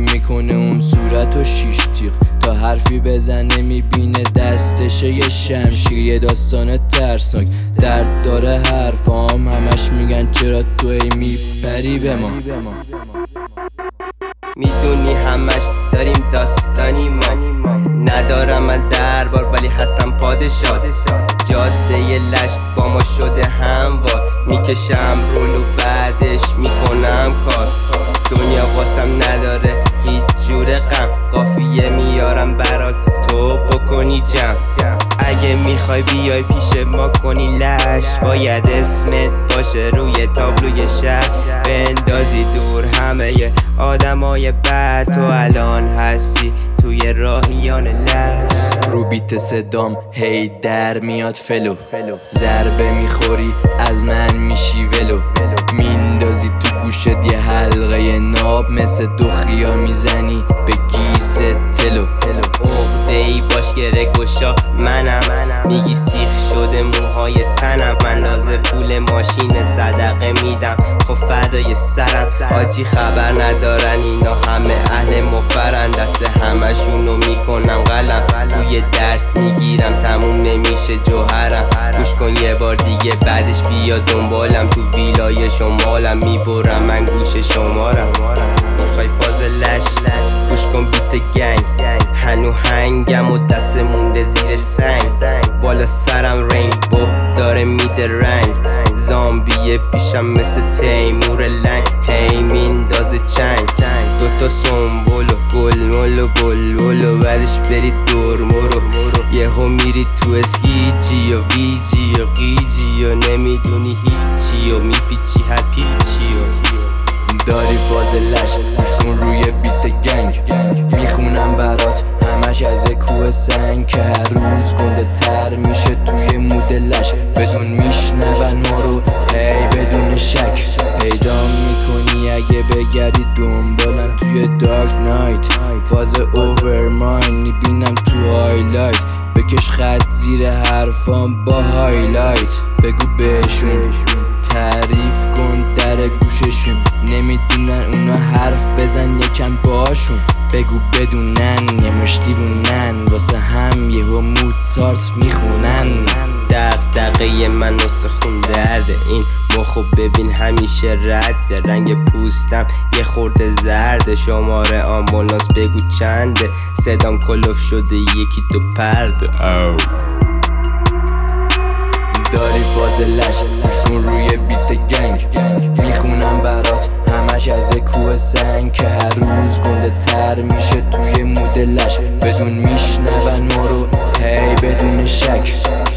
میکنه اون صورت و شیش تیغ، تا حرفی بزنه میبینه دستشه یه شمشیر. یه داستان ترسناک درد داره حرفام، همش میگن چرا تو ای میپری به ما. میدونی همش داریم داستانی ما، ندارم من دربار ولی هستم پادشاه. جاده لش با ما شده هموار، میکشم رولو بعدش میکنم کار. دنیا واسم نداره هیچ جور غم، قافیه میارم برات تو بکنی جمع. اگه میخوای بیای پیش ما کنی لش، باید اسمت باشه روی تابلوی شهر، بندازی دور همه آدمای بد. تو الان هستی توی راهیان لش، رو بیت صدام هی در میاد فلو، ضربه میخوری از من میشی ولو، میندازی تو گوشت یه حلقه ناب، مثل دخیا میزنی به گیس تلو. عقده ای باش گره گشا منم، میگی سیخ شده موهای تنم. من لازم پول ماشین صدقه میدم، خب فدای سرم. آجی خبر ندارن اینا همه اهل مفرن، دست همشونو میکنم قلم، توی دست میگیرم تموم نمیشه جوهرم. گوش کن یه بار دیگه بعدش بیا دنبالم، تو ویلای شمالم میبرم من گوش شمارم. میخوای فاز لش گوش کن بیت گنگ، هنو هنگم و دست مونده زیر سنگ، بالا سرم رینبو داره میده رنگ. زامبیه پیشم مثل تیمور لنگ، هی میندازه چنگ. دوتا سنبول و گلمول و بلبل و بعدش برید دور مرو، یهو میری تو اسکیجی و ویجی و قیجی و نمیدونی هیچی و میپیچی هر پیچی و داری فاز لش گوش کن روی بیت گنگ، میخونم برات همش از کوه سنگ، که هر روز گنده تر میشه توی مود لش. بدون میشنون ما رو هی بدون شک، پیدا میکنی اگه بگردی دنبالم توی دارک نایت. فاز اوور ماین میبینم تو هایلایت، بکش خط زیر حرفام با هایلایت. بگو بهشون تعریف کن در گوششون، نمیدونن اونا حرف بزن یکم باشون. بگو بدونن یه مشتیبونن، واسه هم یهو موتسارت میخونن. دقدقه من واسه خون درده، این مخو ببین همیشه رده. رنگ پوستم یه خورده زرده، شماره آمبولانس بگو چنده. صدام کلوف شده یکی تو پرده. داری فاز لش گوش کن روی بیت گنگ، میخونم برات همش از کوه سنگ، که هر روز گنده تر میشه توی مود لش. بدون میشنون ما رو هی بدون شک.